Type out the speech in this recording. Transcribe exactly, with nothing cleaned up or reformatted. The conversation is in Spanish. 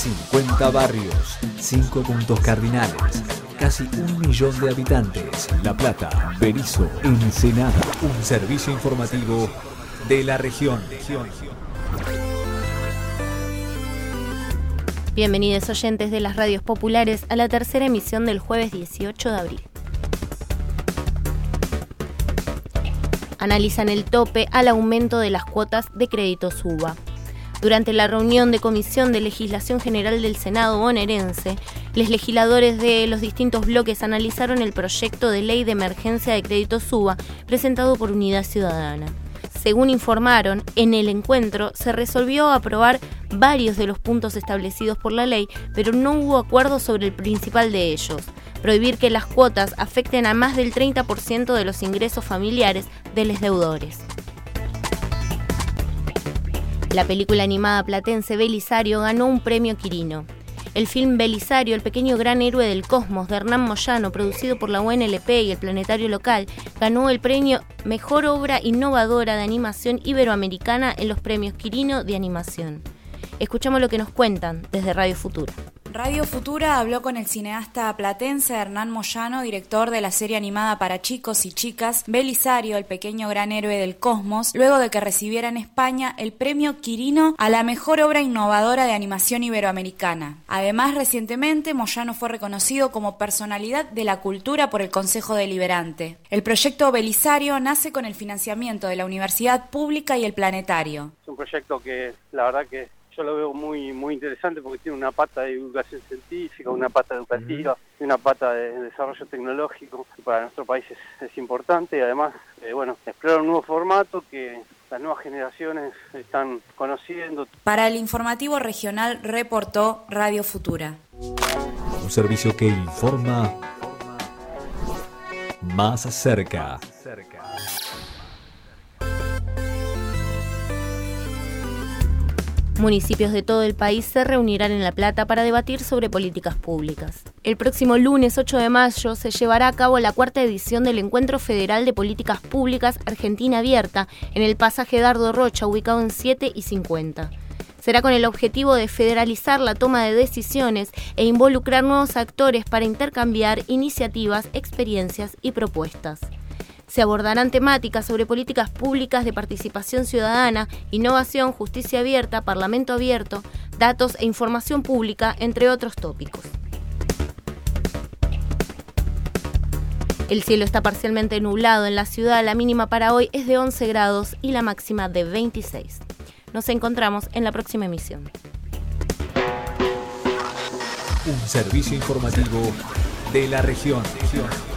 cincuenta barrios, cinco puntos cardinales, casi un millón de habitantes. La Plata, Berisso, Ensenada. Un servicio informativo de la región. Bienvenidos oyentes de las radios populares a la tercera emisión del jueves dieciocho de abril. Analizan el tope al aumento de las cuotas de crédito SUBA. Durante la reunión de Comisión de Legislación General del Senado bonaerense, los legisladores de los distintos bloques analizaron el proyecto de ley de emergencia de crédito SUBA presentado por Unidad Ciudadana. Según informaron, en el encuentro se resolvió aprobar varios de los puntos establecidos por la ley, pero no hubo acuerdo sobre el principal de ellos: prohibir que las cuotas afecten a más del treinta por ciento de los ingresos familiares de los deudores. La película animada platense Belisario ganó un premio Quirino. El film Belisario, el pequeño gran héroe del cosmos, de Hernán Moyano, producido por la U N L P y el Planetario Local, ganó el premio Mejor Obra Innovadora de Animación Iberoamericana en los premios Quirino de Animación. Escuchamos lo que nos cuentan desde Radio Futura. Radio Futura habló con el cineasta platense Hernán Moyano, director de la serie animada para chicos y chicas Belisario, el pequeño gran héroe del cosmos, luego de que recibiera en España el premio Quirino a la mejor obra innovadora de animación iberoamericana. Además, recientemente Moyano fue reconocido como personalidad de la cultura por el Consejo Deliberante. El proyecto Belisario nace con el financiamiento de la Universidad Pública y el Planetario. Es un proyecto que la verdad que yo lo veo muy muy interesante porque tiene una pata de divulgación científica, una pata educativa y una pata de desarrollo tecnológico que para nuestro país es, es importante, y además eh, bueno, explora un nuevo formato que las nuevas generaciones están conociendo. Para el informativo regional reportó Radio Futura. Un servicio que informa más cerca. Municipios de todo el país se reunirán en La Plata para debatir sobre políticas públicas. El próximo lunes ocho de mayo se llevará a cabo la cuarta edición del Encuentro Federal de Políticas Públicas Argentina Abierta en el pasaje Dardo Rocha, ubicado en siete y cincuenta. Será con el objetivo de federalizar la toma de decisiones e involucrar nuevos actores para intercambiar iniciativas, experiencias y propuestas. Se abordarán temáticas sobre políticas públicas de participación ciudadana, innovación, justicia abierta, parlamento abierto, datos e información pública, entre otros tópicos. El cielo está parcialmente nublado en la ciudad, la mínima para hoy es de once grados y la máxima de veintiséis. Nos encontramos en la próxima emisión. Un servicio informativo de la región.